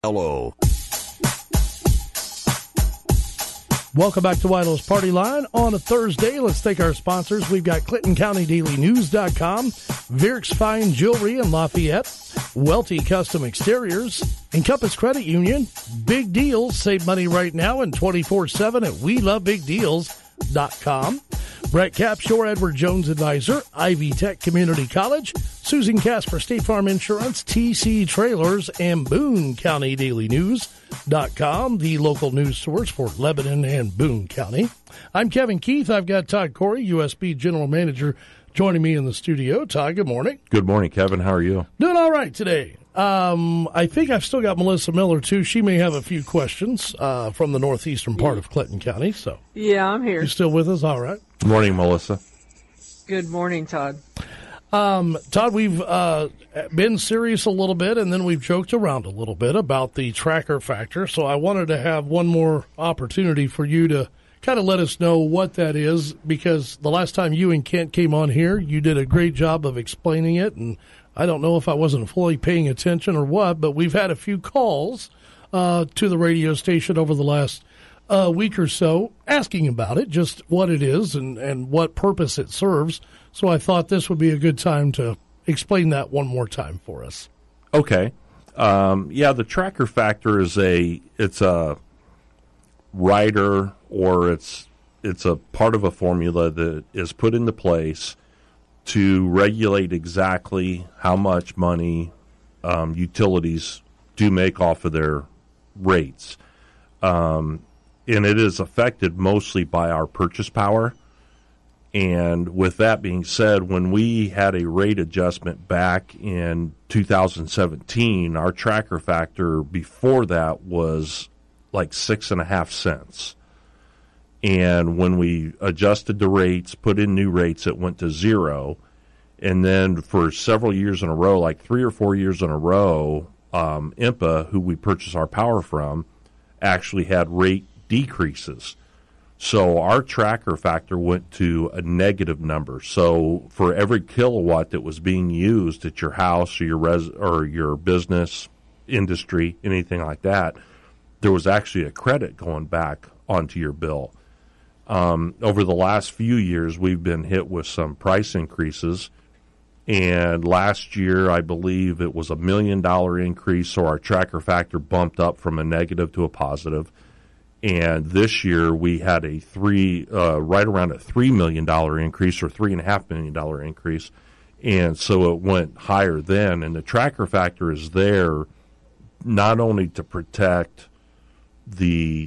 Hello. Welcome back to Weidel's Party Line on a Thursday. Let's thank our sponsors. We've got ClintonCountyDailyNews.com, Virks Fine Jewelry in Lafayette, Welty Custom Exteriors, Encompass Credit Union, Big Deals. Save money right now and 24/7 at WeLoveBigDeals.com. Brett Capshore, Edward Jones Advisor, Ivy Tech Community College, Susan Casper, State Farm Insurance, TC Trailers, and Boone County Daily News.com, the local news source for Lebanon and Boone County. I'm Kevin Keith. I've got Todd Corey, USB General Manager, joining me in the studio. Todd, good morning. Good morning, Kevin. How are you? Doing all right today. I think I've still got Melissa Miller, too. She may have a few questions from the northeastern part of Clinton County. So, yeah, I'm here. You still with us? All right. Good morning, Melissa. Good morning, Todd. Todd, we've been serious a little bit, and then we've joked around a little bit about the tracker factor. So I wanted to have one more opportunity for you to kind of let us know what that is, because the last time you and Kent came on here, you did a great job of explaining it, and I don't know if I wasn't fully paying attention or what, but we've had a few calls to the radio station over the last week or so asking about it, just what it is and what purpose it serves. So I thought this would be a good time to explain that one more time for us. Okay. The tracker factor is it's a rider, or it's a part of a formula that is put into place to regulate exactly how much money utilities do make off of their rates. And it is affected mostly by our purchase power. And with that being said, when we had a rate adjustment back in 2017, our tracker factor before that was like 6.5 cents. And when we adjusted the rates, put in new rates, it went to 0. And then for several years in a row, like 3 or 4 years in a row, IMPA, who we purchase our power from, actually had rate decreases. So our tracker factor went to a negative number. So for every kilowatt that was being used at your house or your business, industry, anything like that, there was actually a credit going back onto your bill. Over the last few years, we've been hit with some price increases. And last year, I believe it was $1 million increase, so our tracker factor bumped up from a negative to a positive. And this year, we had right around a $3 million increase, or $3.5 million increase. And so it went higher then. And the tracker factor is there not only to protect the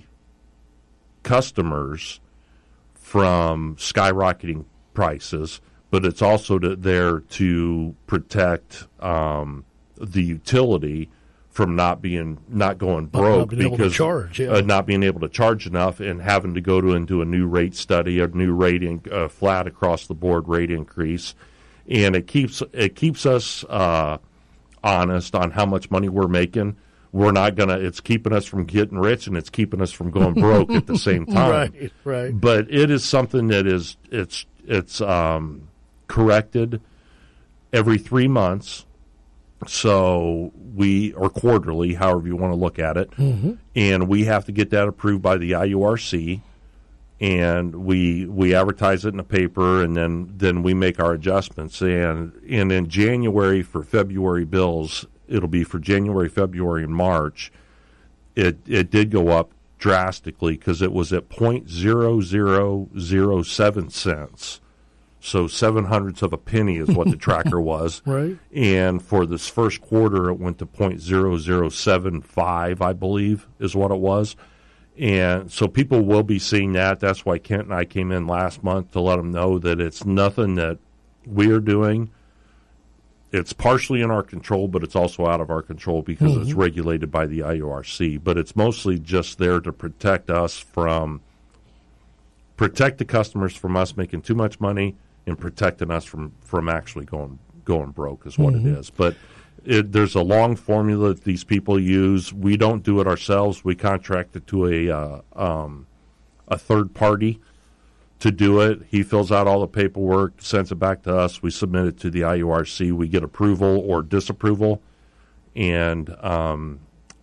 customers from skyrocketing prices, but it's also there to protect the utility from not going broke, because not being able to charge enough and having to go into a new rate study, a new rating, flat across the board rate increase, and it keeps us honest on how much money we're making. We're not gonna. It's keeping us from getting rich, and it's keeping us from going broke at the same time. Right. But it is something that it's corrected every 3 months, or quarterly, however you want to look at it, and we have to get that approved by the IURC, and we advertise it in the paper, and then we make our adjustments. And in January for February bills, it'll be for January, February, and March. It did go up drastically because it was at 0.0007 cents. So 0.07 of a penny is what the tracker was. Right. And for this first quarter, it went to 0.0075, I believe, is what it was. And so people will be seeing that. That's why Kent and I came in last month to let them know that it's nothing that we're doing. It's partially in our control, but it's also out of our control because it's regulated by the IURC. But it's mostly just there to protect the customers from us making too much money, and protecting us from actually going broke is what it is. But there's a long formula that these people use. We don't do it ourselves. We contract it to a third party to do it. He fills out all the paperwork, sends it back to us. We submit it to the IURC. We get approval or disapproval, and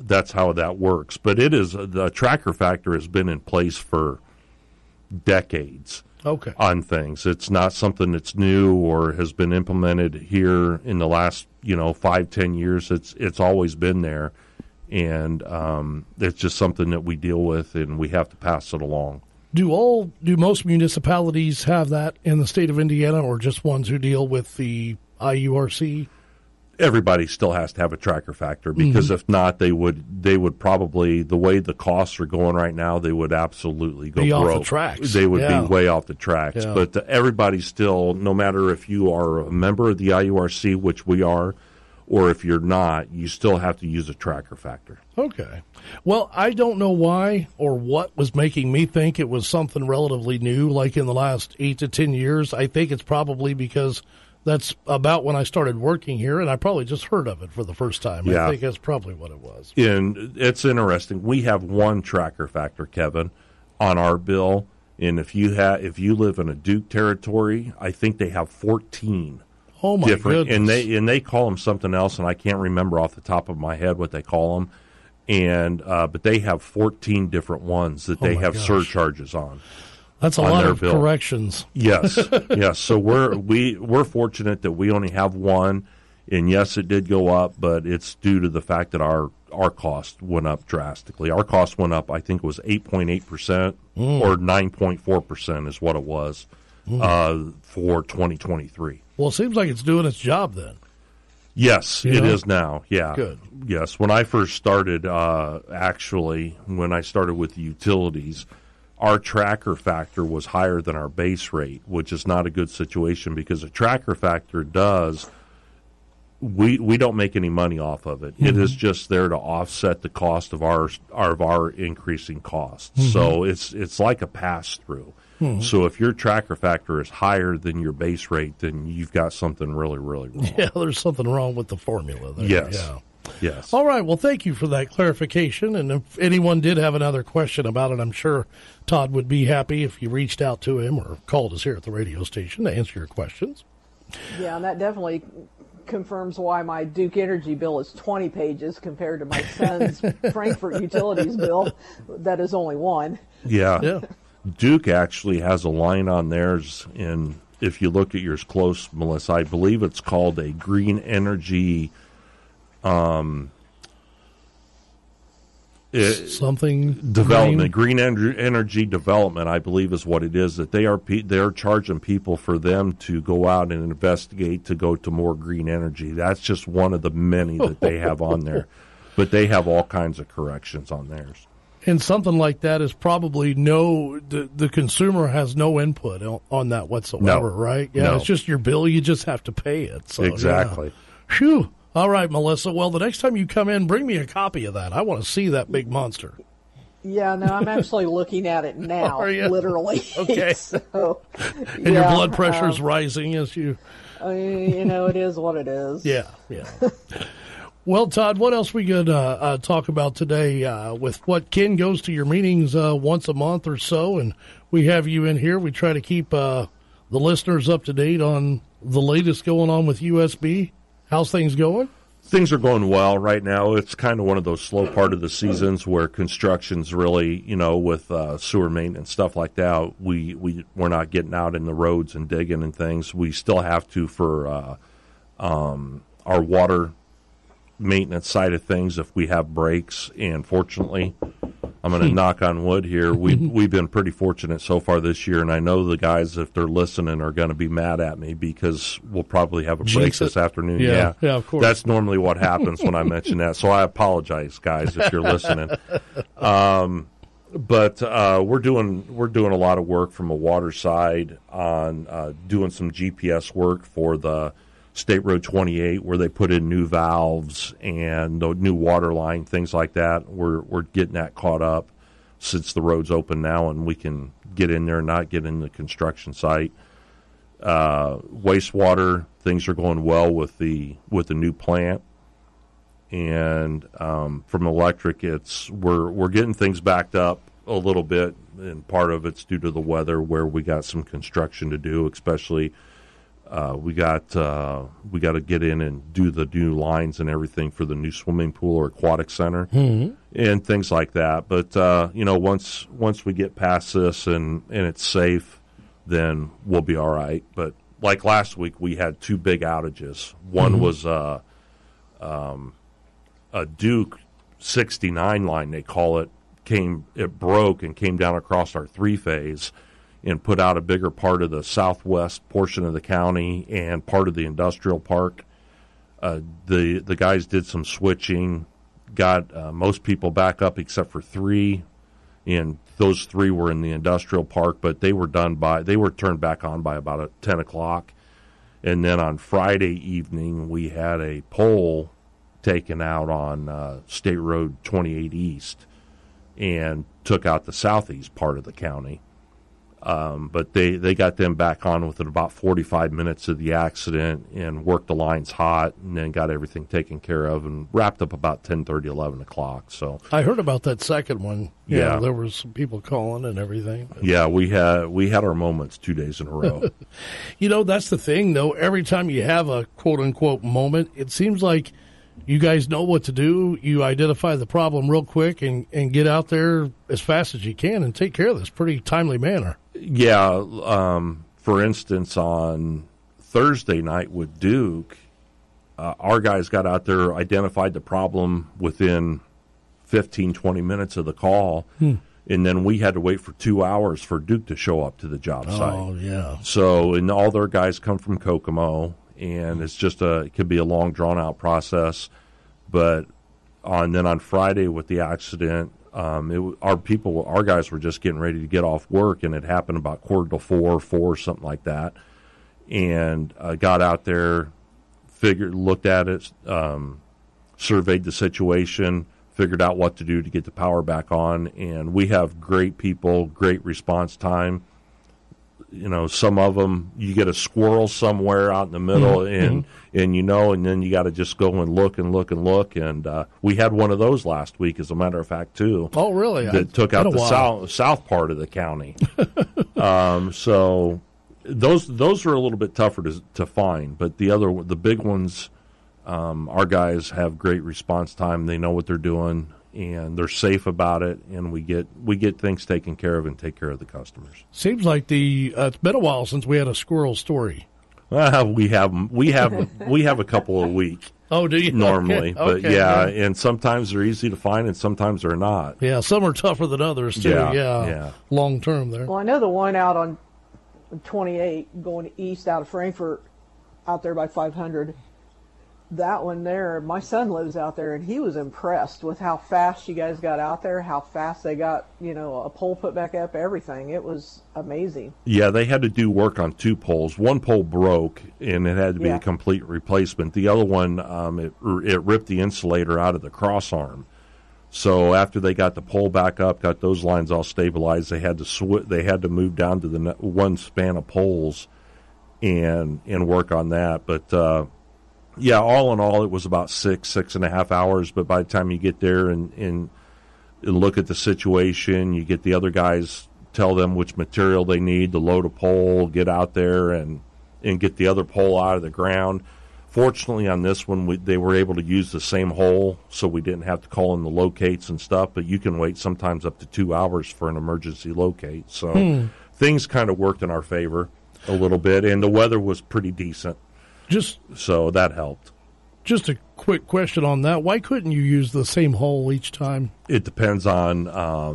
that's how that works. But it is the tracker factor has been in place for decades. Okay. On things. It's not something that's new or has been implemented here in the last 5-10 years. It's always been there, and it's just something that we deal with, and we have to pass it along. Do most municipalities have that in the state of Indiana, or just ones who deal with the IURC? Everybody still has to have a tracker factor, because if not, they would probably, the way the costs are going right now, they would absolutely go be broke. Off the tracks. They would be way off the tracks. Yeah. But everybody still, no matter if you are a member of the IURC, which we are, or if you're not, you still have to use a tracker factor. Okay. Well, I don't know why or what was making me think it was something relatively new, like in the last 8 to 10 years. I think it's probably because that's about when I started working here, and I probably just heard of it for the first time. Yeah. I think that's probably what it was. And it's interesting. We have one tracker factor, Kevin, on our bill, and if you live in a Duke territory, I think they have 14. Oh my different, goodness! And they call them something else, and I can't remember off the top of my head what they call them. And but they have 14 different ones that they have surcharges on. That's a lot of corrections. Yes, yes. So we're fortunate that we only have one, and yes, it did go up, but it's due to the fact that our cost went up drastically. Our cost went up, I think it was 8.8% or 9.4% is what it was for 2023. Well, it seems like it's doing its job then. Yes, it is now. Yeah. Good. Yes. When I first started, when I started with the utilities, our tracker factor was higher than our base rate, which is not a good situation, because a tracker factor we don't make any money off of it. It is just there to offset the cost of our increasing costs. So it's like a pass through. So if your tracker factor is higher than your base rate, then you've got something really, really wrong. Yeah, there's something wrong with the formula there. Yes. Yeah. Yes. All right. Well, thank you for that clarification. And if anyone did have another question about it, I'm sure Todd would be happy if you reached out to him or called us here at the radio station to answer your questions. Yeah, and that definitely confirms why my Duke Energy bill is 20 pages compared to my son's Frankfurt Utilities bill that is only 1. Yeah. Duke actually has a line on theirs, and if you look at yours close, Melissa, I believe it's called a green energy something development, green energy development, I believe is what it is, that they are charging people for them to go out and investigate to go to more green energy. That's just one of the many that they have on there, but they have all kinds of corrections on theirs. And something like that is probably the consumer has no input on that whatsoever, right? Yeah, It's just your bill. You just have to pay it. So, exactly. Yeah. Phew. All right, Melissa. Well, the next time you come in, bring me a copy of that. I want to see that big monster. Yeah, no, I'm actually looking at it now, Are you? literally. Okay. So, and your blood pressure's rising as you... it is what it is. Yeah. Well, Todd, what else we could talk about today with what Ken goes to your meetings once a month or so, and we have you in here. We try to keep the listeners up to date on the latest going on with USB. How's things going? Things are going well right now. It's kind of one of those slow part of the seasons where construction's really, with sewer maintenance, stuff like that, we're not getting out in the roads and digging and things. We still have to for our water maintenance side of things if we have breaks, and fortunately, I'm going to knock on wood here, we've been pretty fortunate so far this year, and I know the guys, if they're listening, are going to be mad at me because we'll probably have a break this afternoon. Yeah, of course. That's normally what happens when I mention that, so I apologize, guys, if you're listening. But we're doing a lot of work from a water side on doing some GPS work for the State Road 28, where they put in new valves and the new water line, things like that. We're getting that caught up since the road's open now, and we can get in there and not get in the construction site. Wastewater, things are going well with the new plant, and from electric, we're getting things backed up a little bit, and part of it's due to the weather, where we got some construction to do, especially We got to get in and do the new lines and everything for the new swimming pool or aquatic center and things like that. But once we get past this and it's safe, then we'll be all right. But like last week, we had two big outages. One was a Duke 69 line, they call it. It broke and came down across our three-phase and put out a bigger part of the southwest portion of the county and part of the industrial park. The guys did some switching, got most people back up except for three, and those three were in the industrial park, but they were turned back on by about 10 o'clock. And then on Friday evening, we had a pole taken out on State Road 28 East and took out the southeast part of the county. But they got them back on within about 45 minutes of the accident and worked the lines hot and then got everything taken care of and wrapped up about 10:30, 11 o'clock. So I heard about that second one. Yeah. There was some people calling and everything. Yeah, we had our moments 2 days in a row. That's the thing, though. Every time you have a quote-unquote moment, it seems like you guys know what to do. You identify the problem real quick and get out there as fast as you can and take care of this pretty timely manner. Yeah. For instance, on Thursday night with Duke, our guys got out there, identified the problem within 15, 20 minutes of the call, and then we had to wait for 2 hours for Duke to show up to the job site. Oh, yeah. So, and all their guys come from Kokomo, and it's just it could be a long, drawn-out process. But then on Friday with the accident, our guys were just getting ready to get off work, and it happened about 3:45, something like that. And got out there, looked at it, surveyed the situation, figured out what to do to get the power back on. And we have great people, great response time. Some of them, you get a squirrel somewhere out in the middle, and then you got to just go and look. And we had one of those last week, as a matter of fact, too. Oh, really? That took out the south part of the county. So those are a little bit tougher to find, but the big ones, our guys have great response time. They know what they're doing, and they're safe about it, and we get things taken care of and take care of the customers. Seems like it's been a while since we had a squirrel story. We have a couple a week. Oh, do you? Normally, okay. But yeah, and sometimes they're easy to find, and sometimes they're not. Yeah, some are tougher than others too. Yeah. Long term there. Well, I know the one out on 28 going east out of Frankfort, out there by 500. That one there, my son lives out there, and he was impressed with how fast you guys got out there, how fast they got, a pole put back up, everything. It was amazing. Yeah, they had to do work on two poles. One pole broke, and it had to be a complete replacement. The other one, it ripped the insulator out of the crossarm. So after they got the pole back up, got those lines all stabilized, they had to move down to the one span of poles and work on that. But yeah, all in all, it was about 6.5 hours. But by the time you get there and look at the situation, you get the other guys, tell them which material they need to load a pole, get out there and get the other pole out of the ground. Fortunately, on this one, they were able to use the same hole, so we didn't have to call in the locates and stuff. But you can wait sometimes up to 2 hours for an emergency locate. So things kind of worked in our favor a little bit, and the weather was pretty decent. So that helped. Just a quick question on that. Why couldn't you use the same hole each time? It depends on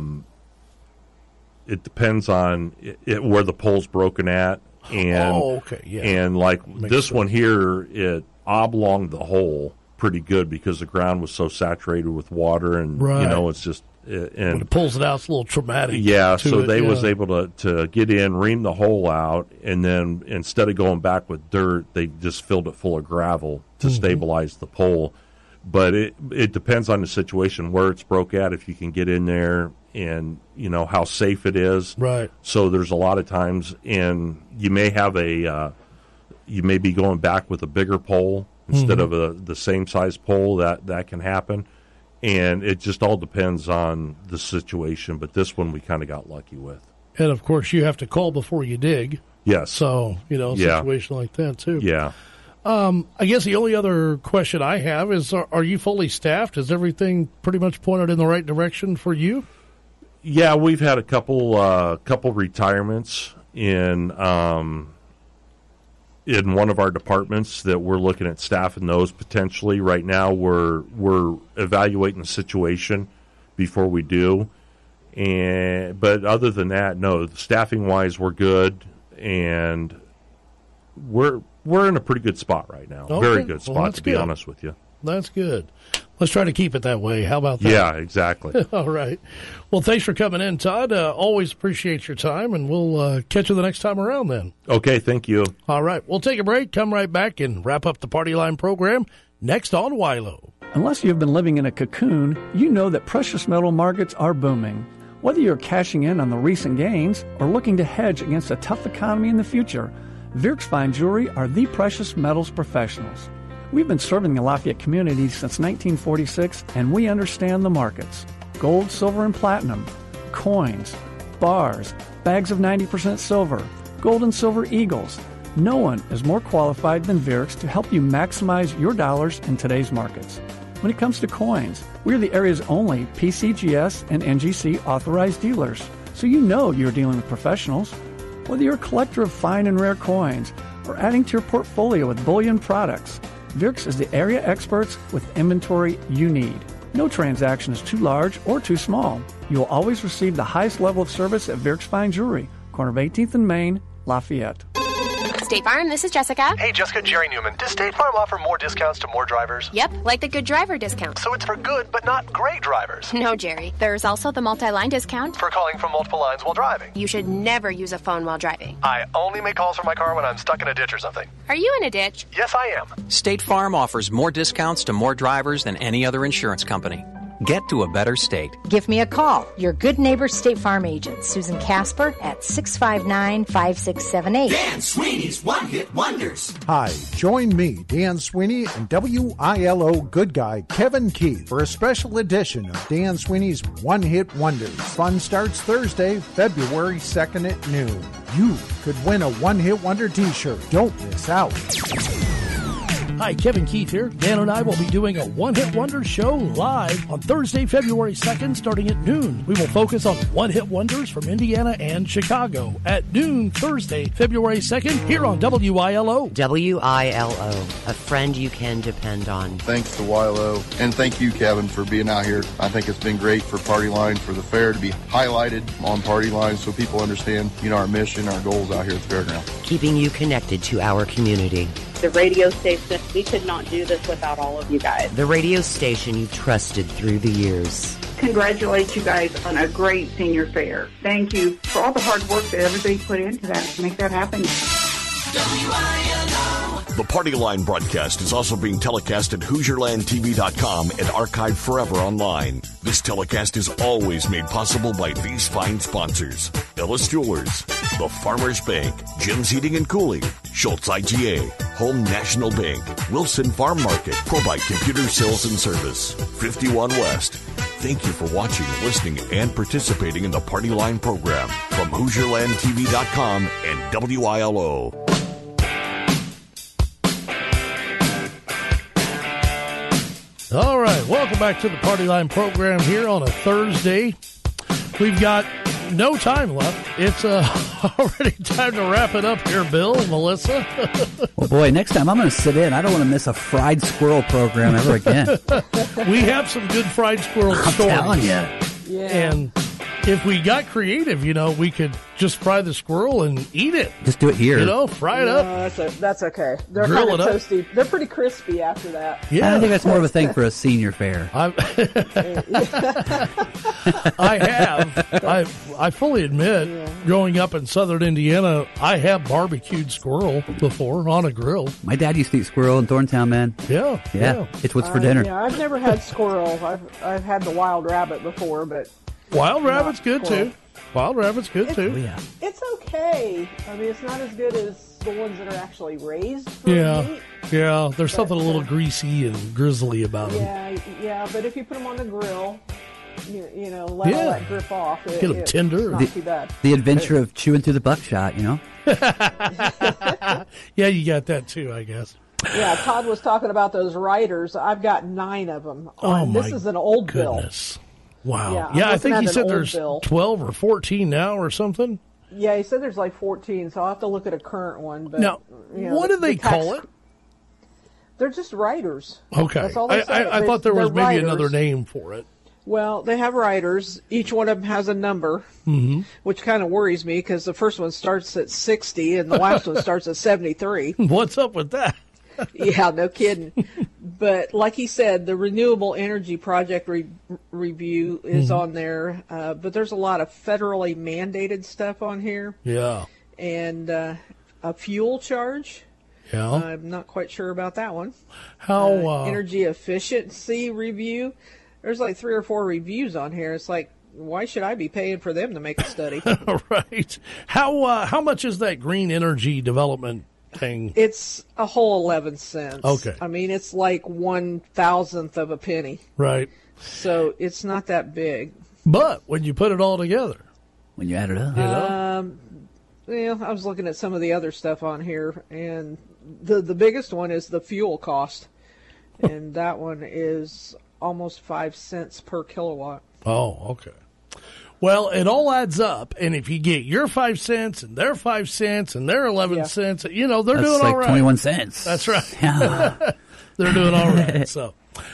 where the pole's broken at. And, okay. Yeah. And like Makes this sense. one here, it oblonged the hole pretty good because the ground was so saturated with water, and it's just when it pulls it out, it's a little traumatic. Yeah, so they was able to get in, ream the hole out, and then instead of going back with dirt, they just filled it full of gravel to stabilize the pole. But it depends on the situation, where it's broke at, if you can get in there, and how safe it is. Right. So there's a lot of times, and you may have you may be going back with a bigger pole instead of the same size pole. That can happen. And it just all depends on the situation. But this one we kind of got lucky with. And, of course, you have to call before you dig. Yes. So, a situation like that, too. Yeah. I guess the only other question I have is, are you fully staffed? Is everything pretty much pointed in the right direction for you? Yeah, we've had a couple retirements in one of our departments that we're looking at staffing those potentially. Right now, we're evaluating the situation before we do. But other than that, no, staffing wise, we're good, and we're in a pretty good spot right now. Okay. Very good spot, Well, to be honest with you. That's good. Let's try to keep it that way. How about that? Yeah, exactly. All right. Well, thanks for coming in, Todd. Always appreciate your time, and we'll catch you the next time around then. Okay, thank you. All right. We'll take a break, come right back, and wrap up the Party Line program next on WILO. Unless you've been living in a cocoon, you know that precious metal markets are booming. Whether you're cashing in on the recent gains or looking to hedge against a tough economy in the future, Vierks Fine Jewelry are the precious metals professionals. We've been serving the Lafayette community since 1946, and we understand the markets. Gold, silver, and platinum, coins, bars, bags of 90% silver, gold and silver eagles. No one is more qualified than Vierks to help you maximize your dollars in today's markets. When it comes to coins, we're the area's only PCGS and NGC authorized dealers, so you know you're dealing with professionals. Whether you're a collector of fine and rare coins or adding to your portfolio with bullion products, Vierks is the area experts with inventory you need. No transaction is too large or too small. You will always receive the highest level of service at Vierks Fine Jewelry, corner of 18th and Main, Lafayette. State Farm, this is Jessica. Hey, Jessica, Jerry Newman. Does State Farm offer more discounts to more drivers? Yep, like the good driver discount. So it's for good, but not great drivers. No, Jerry. There's also the multi-line discount. For calling from multiple lines while driving. You should never use a phone while driving. I only make calls from my car when I'm stuck in a ditch or something. Are you in a ditch? Yes, I am. State Farm offers more discounts to more drivers than any other insurance company. Get to a better state. Give me a call. Your good neighbor State Farm agent, Susan Casper, at 659-5678. Dan Sweeney's One Hit Wonders. Hi, join me, Dan Sweeney, and WILO good guy Kevin Keith for a special edition of Dan Sweeney's One Hit Wonders. Fun starts Thursday, February 2nd at noon. You could win a One Hit Wonder t-shirt. Don't miss out. Hi, Kevin Keith here. Dan and I will be doing a one-hit wonder show live on Thursday, February 2nd, starting at noon. We will focus on one-hit wonders from Indiana and Chicago at noon Thursday, February 2nd, here on WILO. WILO, a friend you can depend on. Thanks to WILO, and thank you, Kevin, for being out here. I think it's been great for Party Line, for the fair to be highlighted on Party Line so people understand, our mission, our goals out here at the fairground. Keeping you connected to our community. The radio station, we could not do this without all of you guys. The radio station you trusted through the years. Congratulate you guys on a great senior fair. Thank you for all the hard work that everybody put into that to make that happen. The Party Line broadcast is also being telecast at HoosierlandTV.com and archived forever online. This telecast is always made possible by these fine sponsors: Ellis Jewelers, The Farmers Bank, Jim's Heating and Cooling, Schultz IGA, Home National Bank, Wilson Farm Market, ProBite Computer Sales and Service, 51 West. Thank you for watching, listening, and participating in the Party Line program from HoosierlandTV.com and WILO. All right, welcome back to the Party Line program here on a Thursday. We've got no time left. It's already time to wrap it up here, Bill and Melissa. Well, boy, next time I'm going to sit in. I don't want to miss a fried squirrel program ever again. We have some good fried squirrel stories. I'm telling you. Yeah. And if we got creative, we could just fry the squirrel and eat it. Just do it here. Fry it up. That's okay. They're Grill kind of it up. toasty. They're pretty crispy after that. Yeah. I think that's more of a thing for a senior fair. I fully admit, growing up in southern Indiana, I have barbecued squirrel before on a grill. My dad used to eat squirrel in Thorntown, man. Yeah. It's what's for dinner. Yeah, I've never had squirrel. I've had the wild rabbit before, but wild rabbit's good too. Wild rabbit's good too. Oh, yeah. It's okay. I mean, it's not as good as the ones that are actually raised for meat. Yeah, there's something a little greasy and grizzly about them. Yeah, but if you put them on the grill, let all that drip off. Get them tender. It's not too bad. The adventure of chewing through the buckshot, Yeah, you got that too, I guess. Yeah, Todd was talking about those riders. I've got 9 of them. This is an old goodness. bill. Wow. Yeah, I think he said there's 12 or 14 now or something. Yeah, he said there's like 14, so I'll have to look at a current one. But, now, what do they call it? They're just riders. Okay. That's all they say. I thought there was maybe riders. another name for it. Well, they have riders. Each one of them has a number, which kind of worries me because the first one starts at 60 and the last one starts at 73. What's up with that? Yeah, no kidding. But like he said, the Renewable Energy Project review is on there. But there's a lot of federally mandated stuff on here. Yeah. And a fuel charge. Yeah. I'm not quite sure about that one. How energy efficiency review. There's like 3 or 4 reviews on here. It's like, why should I be paying for them to make a study? Right. How much is that green energy development thing? It's a whole 11 cents. Okay. I mean, it's like 1/1000th of a penny. Right. So it's not that big. But when you put it all together, when you add it up, I was looking at some of the other stuff on here, and the biggest one is the fuel cost, and that one is almost 5 cents per kilowatt. Oh, okay. Well, it all adds up, and if you get your 5 cents and their 5 cents and their 11 cents, they're that's doing like all right. 21 cents. That's right. They're doing all right. So,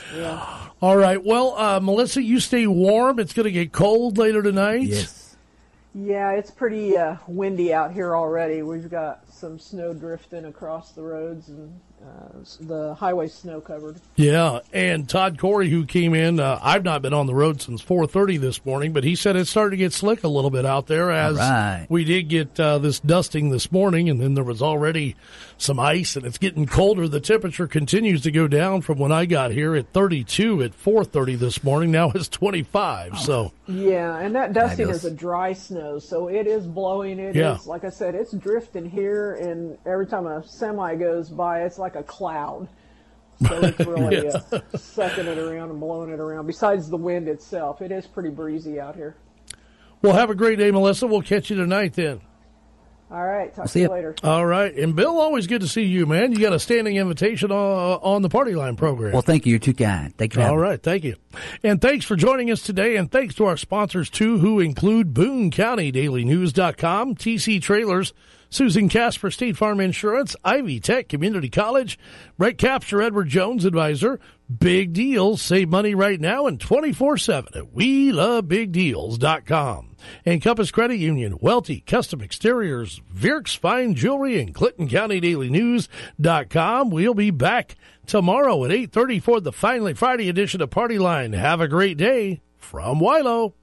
all right. Well, Melissa, you stay warm. It's going to get cold later tonight. Yes. Yeah, it's pretty windy out here already. We've got some snow drifting across the roads and the highway snow covered. Yeah, and Todd Corey, who came in, I've not been on the road since 4:30 this morning, but he said it started to get slick a little bit out there as we did get this dusting this morning, and then there was already some ice, and it's getting colder. The temperature continues to go down from when I got here at 32 at 4:30 this morning. Now it's 25. So yeah, and that dusting is a dry snow, so it is blowing. It is, like I said, it's drifting here, and every time a semi goes by, it's like a cloud. So it's really sucking it around and blowing it around. Besides the wind itself, it is pretty breezy out here. Well, have a great day, Melissa. We'll catch you tonight then. All right. Talk to you later. All right. And Bill, always good to see you, man. You got a standing invitation on the Party Line program. Well, thank you. You're too kind. Thank you. All right. Thank you. And thanks for joining us today. And thanks to our sponsors, too, who include Boone County DailyNews.com, TC Trailers, Susan Casper, State Farm Insurance, Ivy Tech Community College, Brett Capture, Edward Jones Advisor, Big Deals, save money right now and 24/7 at WeLoveBigDeals.com. And Compass Credit Union, Welty, Custom Exteriors, Virks Fine Jewelry, and Clinton County DailyNews.com. We'll be back tomorrow at 8:30 for the finally Friday edition of Party Line. Have a great day from Wilo.